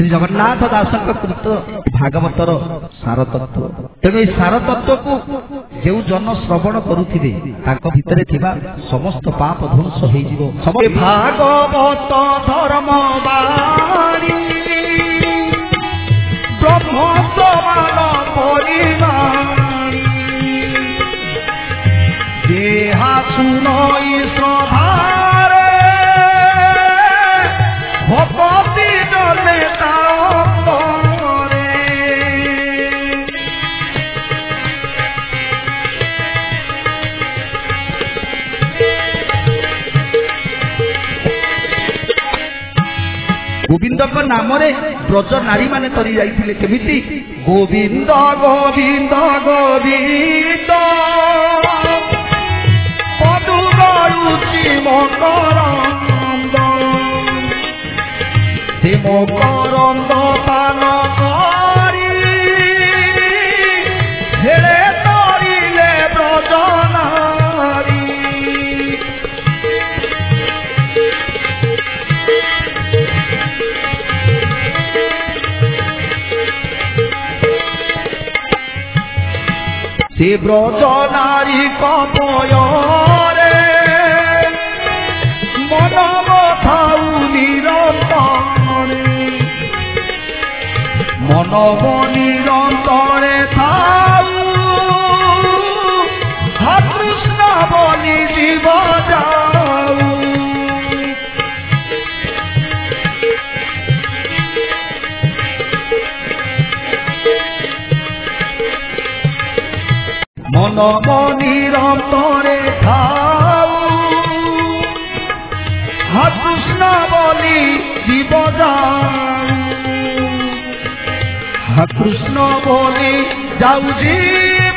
श्री जगन्नाथ दास कृत भागवतर सार तत्व। तेणु ये सार तत्व को जो जन श्रवण करुथिबे ताको भितरे थिबा समस्त पाप ध्वंस होई जिवो। भागवत धर्म बाणी ब्रह्म समान परिवाणी देहा सुनई श्रद्धारे भगवती जने तारे। गोविंद नाम ब्रज नारी माने तरी जाइथिले केमिति गोविंद गोविंद गोविंद पदु गरुचि मकरंद से मकरंद पान करी हेले तरिले ब्रज नारी। से ब्रज नारी कपयरे मन बथाऊ निरंतरे मन निरंतरे थाऊ हा कृष्ण बलि जीव जाऊ। मन निरंतरे थाऊ हा कृष्ण बलि जीव जाऊ। हा कृष्ण बलि जाऊ जीव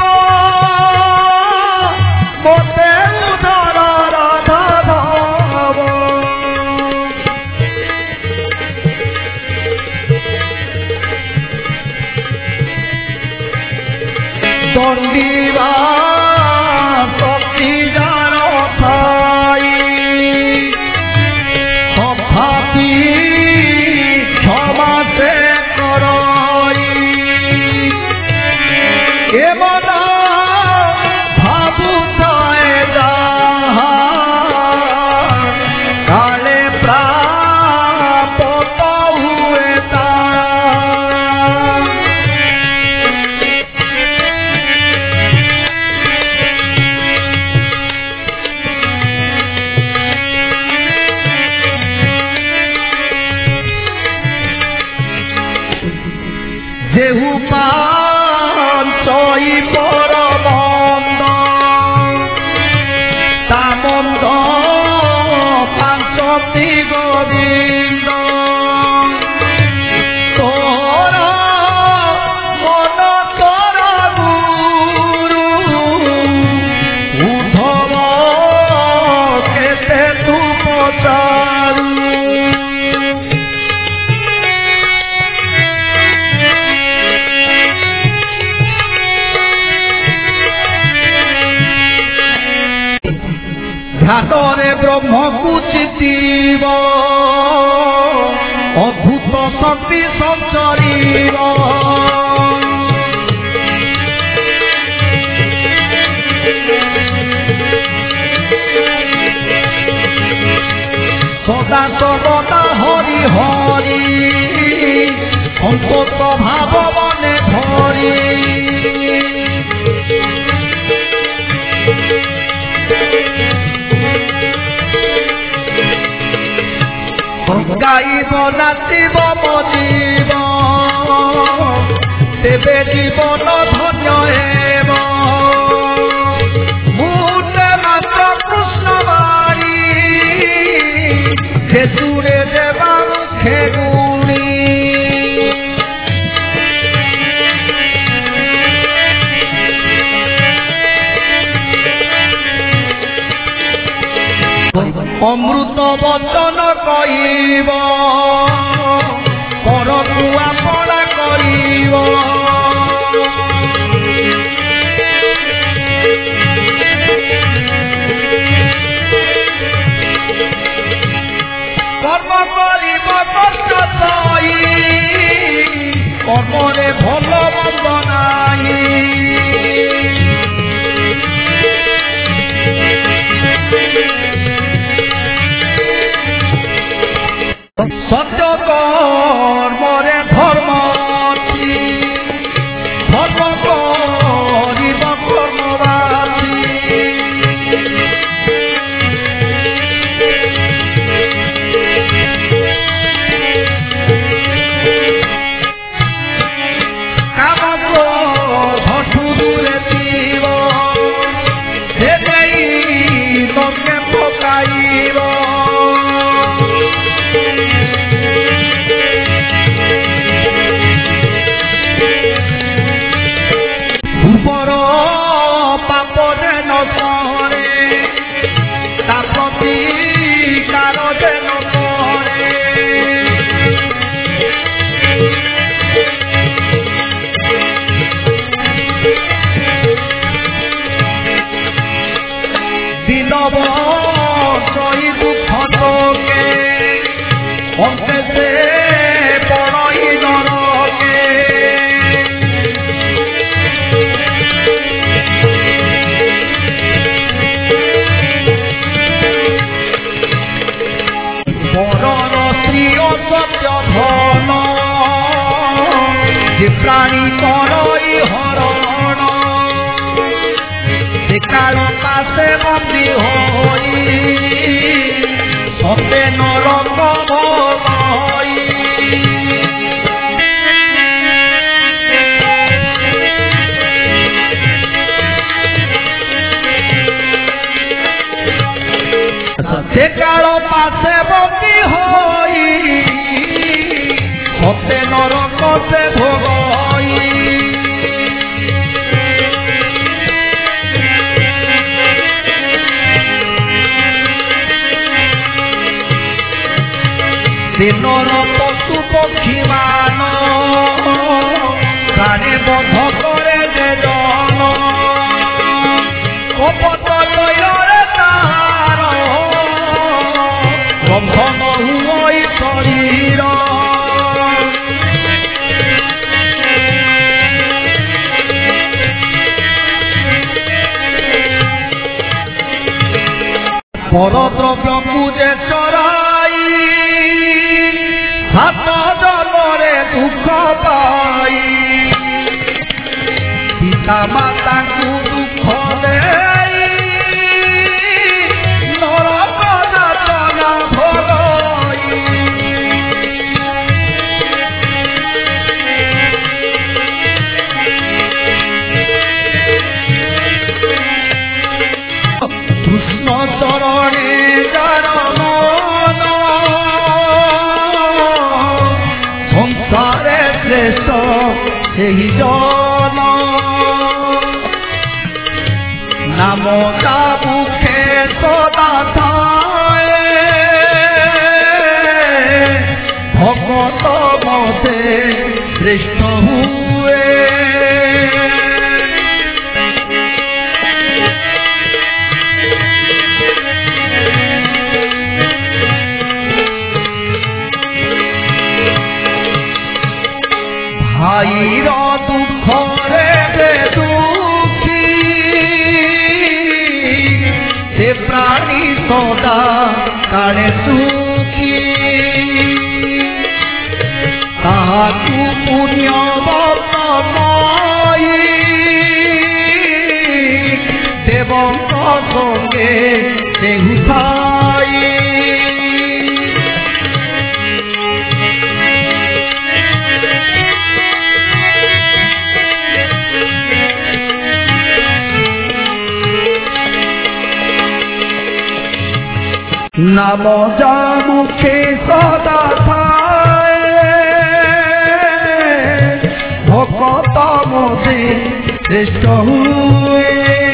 मोते उदर राधा धाव। दंडीवा शक्ति जान थाई तथापि क्षमा से करई ए मना भावुताए जाहा काले प्राप्त हुए जेहू पांचई पर बंद ता बंद पांचती गोविंद तोर मन तोर गुरु उद्धव केते तू पचारू। घाटरे ब्रह्म को चितीब अद्भुत शक्ति संचरीब सदा सर्वदा हरि हरि अंतत भाव मने धरी। गाइब नाचिब मजिब तेबे जीवन धन्य हेब। मुहूर्ते मात्र कृष्ण बाणी खेसुरे देवा मुखे गुणी। अमृत वचन कहिब परकु आपणा करिब ধর্মরে ভাল মন্দ নাই সত্য কর্মরে ধর্ম ধর্ম করিব কর্মবাসী কাম ঘটু দূরে ছিল সে নেই তোকে পকাইব উপর পাপরে নরে তা প্রতিকার যেন করে দিনব সই দুঃখ তোকে অন্তে সে পড়ই নরকে বরণ শ্রী সত্য ধন যে প্রাণী করই হরণ সে কাল পাশে বন্দী হই সতে নরক ভয় সে কাল পাশে বন্দী হই সতে নরক সে ভোগই দিনর পশু পক্ষী মান প্রাণে বধ করে যে জন কপট লয়রে তার বন্ধন হুই শরীর পরদ্রব্যকু যে চরাই সাত জন্মরে দুঃখ পাই পিতা মাতাଙ୍କୁ দুঃখ দেই নরক যাতনা ভোগই কৃষ্ণ চরণে যার মন সংসারে শ্রেষ্ঠ সেই জন নাম তা মুখে সদা থাকে ভগত মতে শ্রেষ্ঠ হুয়ে ভাইর দুঃখরে যে দুঃখী সে প্রাণী সদা কাড়ে সুখী তাহাকু পুণ্য বর্তমাই দেবଙ୍କ সঙ্গে দেহু থাই নাম যা মুখে সদা থায় ভকত মতে শ্রেষ্ঠ হুয়ে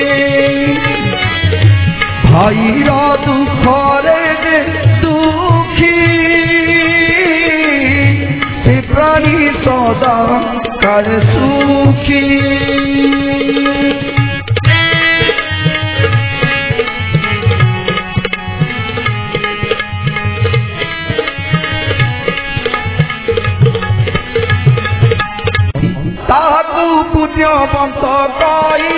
ভাইর দুঃখরে দুঃখী সে প্রাণী সদা কারে সুখী পুণ্যবন্ত কই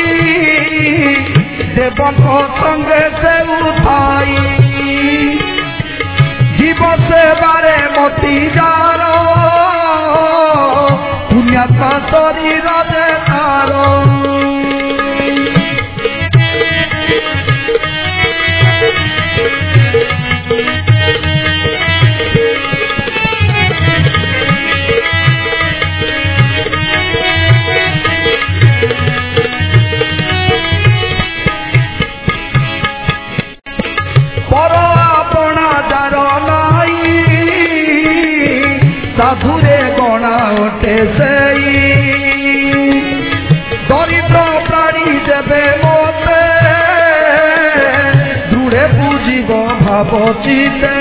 দেবক সঙ্গে সে উঠাই জীব সেবারে মতি যার পুণ্যাত্মা শরীর দেখার সাধুরে গণা ওঠে সেই দরিদ্র প্রাণী দেবে মতে দৃঢ়ে বুঝিব ভাব চিতে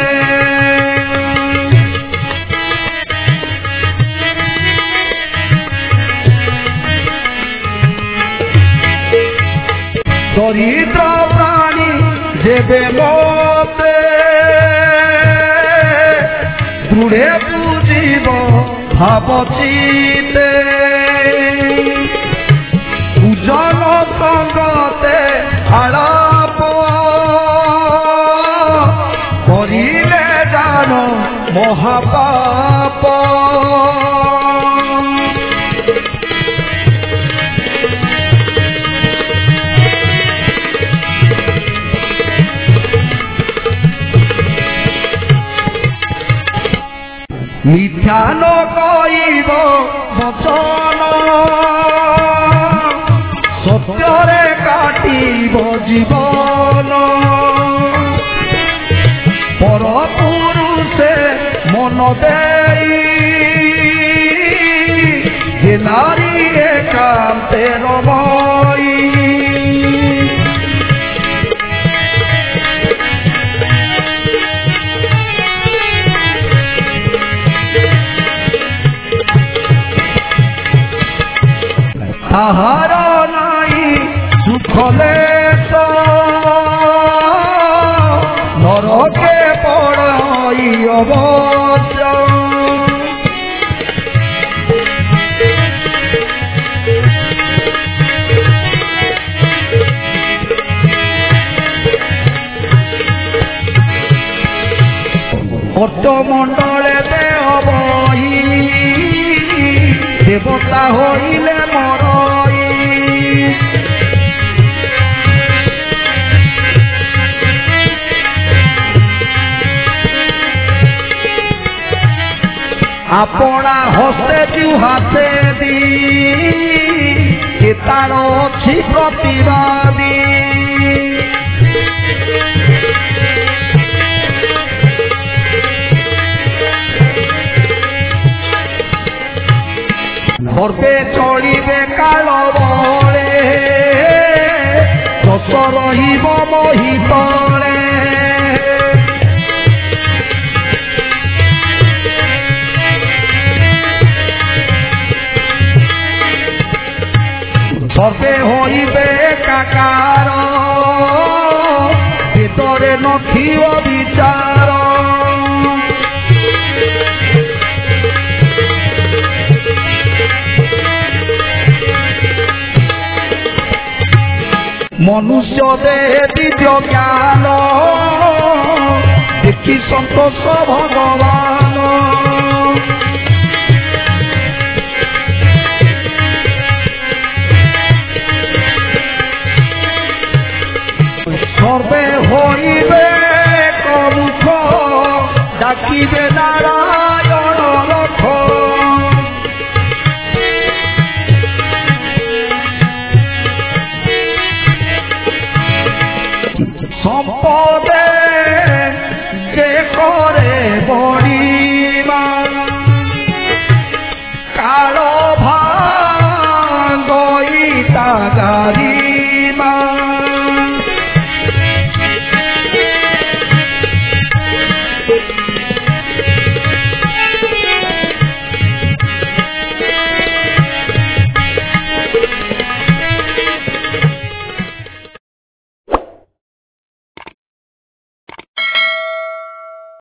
দরিদ্র প্রাণী দেবে মতে দৃঢ়ে বুঝিব ভাব চিতে পূজন সঙ্গতে আলাপ করিলে জান মহাপাপ মিথ্যা ন কইব বচন সত্যরে কাটিব জীবন পর পুরুষে মন দেই যে নারী একান্তে রমই তাহার নাই সুখলে নরকে পড়াই অবশ্য অষ্টমণ্ডলে দেহ বহি দেবতা হইলে মরই আপনা হস্তে জুহাতে দি তার অছি প্রতিবাদী সর্বে চলিবে কাল বলে যশ রহিব মহিতলে সর্বে হইবে কাকার ভিতরে নথিব বিচার মনুষ্য দেহে দিব্য জ্ঞান দেখি সন্তোষ ভগবান সর্বে হইবে কমুখ ডাকিবে নারায়ণ